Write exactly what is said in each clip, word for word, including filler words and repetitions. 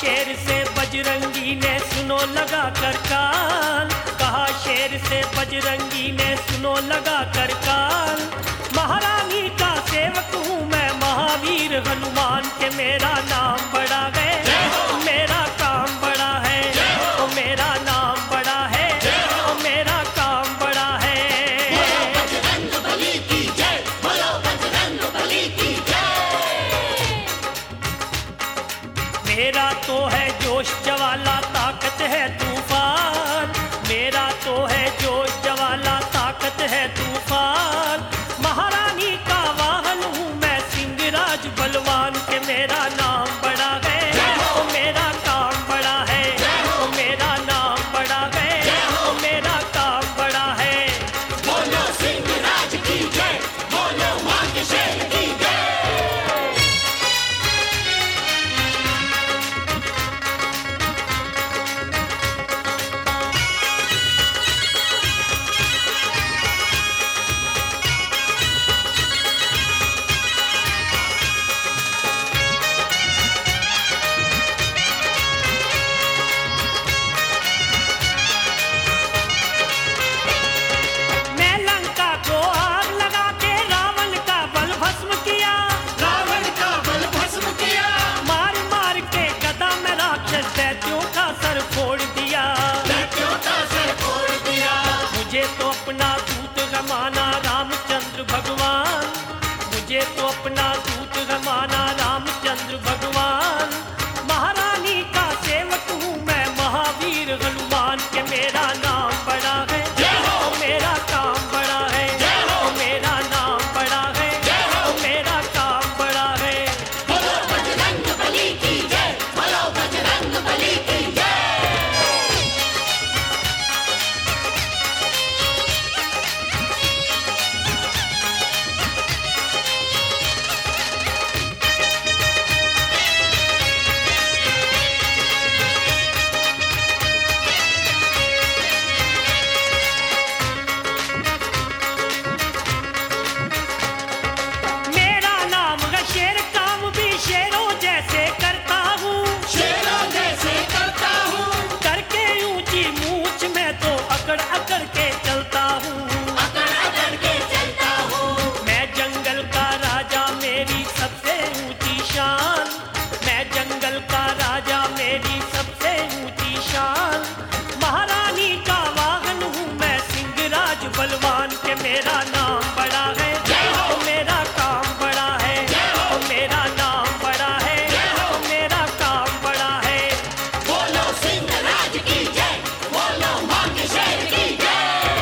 शेर से बजरंगी ने सुनो लगा कर कान, कहा शेर से बजरंगी ने सुनो लगा कर कान। महारानी का सेवक हूँ मैं महावीर हनुमान के, मेरा नाम बड़ा है, मेरा काम बड़ा है, ओ मेरा नाम बड़ा है, ओ मेरा काम बड़ा है। बोलो बजरंग बली की जय, बोलो बजरंग बली की जय। मेरा तो है जोश ज्वाला ताकत है तूफान, मेरा तो है जोश ज्वाला ताकत है तूफान। महारानी का वाहन हूँ मैं सिंहराज बलवान के, मेरा नाम बड़ा है, ओ मेरा काम बड़ा है, ओ मेरा नाम बड़ा है, ओ मेरा काम बड़ा है। बोलो सिंहराज की जय, बोलो मां के शेर की जय। मैं लंका को आग लगा के रावण का बल भस्म किया, रावण का बल भस्म किया, मार मार के गदा में राक्षस दैत्यों का सर फोड़ दिया। दैत्यों का सर फोड़ दिया। मुझे तो अपना दूत रमाना रामचंद्र भगवान, मुझे तो अपना दूत रमाना रामचंद्र भगवान। महारानी का सेवक हूँ मैं महावीर हनुमान के, मेरा नाम बड़ा है, ओ मेरा काम बड़ा है, ओ मेरा नाम बड़ा है, ओ मेरा काम बड़ा है। बोलो बजरंग बली की जय, बोलो बजरंग बली की जय। मेरा नाम है शेर, काम भी शेरों जैसे करता हूँ, शेरों जैसे करता हूँ, करके ऊंची मूछ में तो अकड़ अकड़ के चलता हूँ। अकड़ अकड़ के चलता हूँ। मैं जंगल का राजा मेरी सबसे ऊंची शान, मैं जंगल का राजा मेरी सबसे ऊंची शान। महारानी का वाहन हूँ मैं सिंहराज बलवान के, मेरा नाम बड़ा है, ओ मेरा काम बड़ा है, ओ मेरा नाम बड़ा है, ओ मेरा काम बड़ा है। बोलो सिंहराज की जय, बोलो मां के शेर की जय।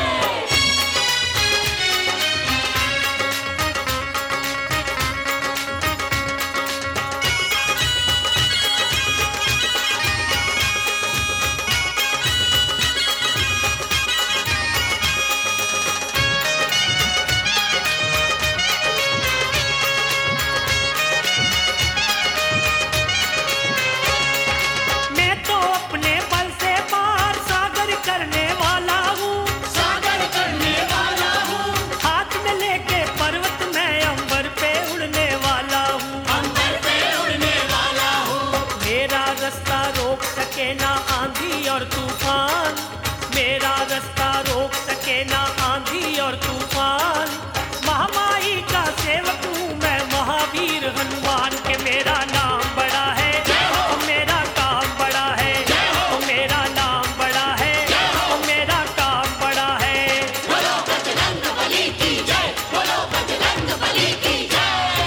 मैं तो अपने बल से पार सागर करने वाला हूँ, सागर करने वाला हूँ, हाथ में लेके पर्वत मैं अंबर पे उड़ने वाला हूँ। अंबर पे उड़ने वाला हूँ। मेरा रास्ता रोक सके ना आंधी और तूफान, मेरा रास्ता रोक सके ना आंधी और तूफान। महामाई का सेवक हूँ मैं महावीर हनुमान के, मेरा नाम बड़ा है, ओ मेरा काम बड़ा है, ओ मेरा नाम बड़ा है, ओ मेरा काम बड़ा है। बोलो बजरंग बली की जय, बोलो बजरंग बली की जय।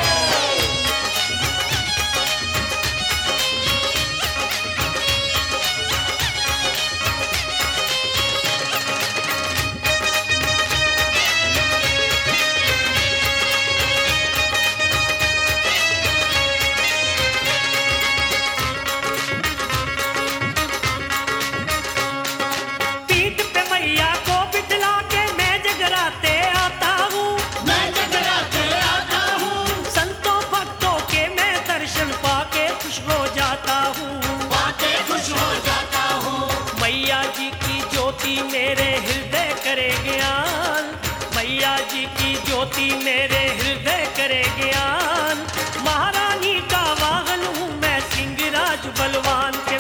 पीठ पे मैया को बिठला के मैं जगराते आता हूँ, मैं जगराते आता हूँ, संतों भक्तों के मैं दर्शन पाके खुश हो जाता हूँ। पाके खुश हो जाता हूँ। मैया जी की ज्योति मेरे हृदय करे ज्ञान, मैया जी की ज्योति मेरे हृदय करे ज्ञान। महारानी का वाहन हूँ मैं सिंहराज बलवान।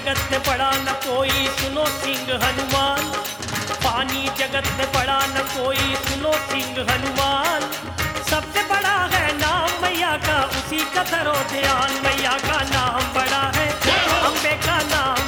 जगत में बड़ा न कोई सुनो सिंह हनुमान, पानी जगत में बड़ा न कोई सुनो सिंह हनुमान। सबसे बड़ा है नाम मैया का, उसी का धरो ध्यान, मैया का नाम बड़ा है, अम्बे का नाम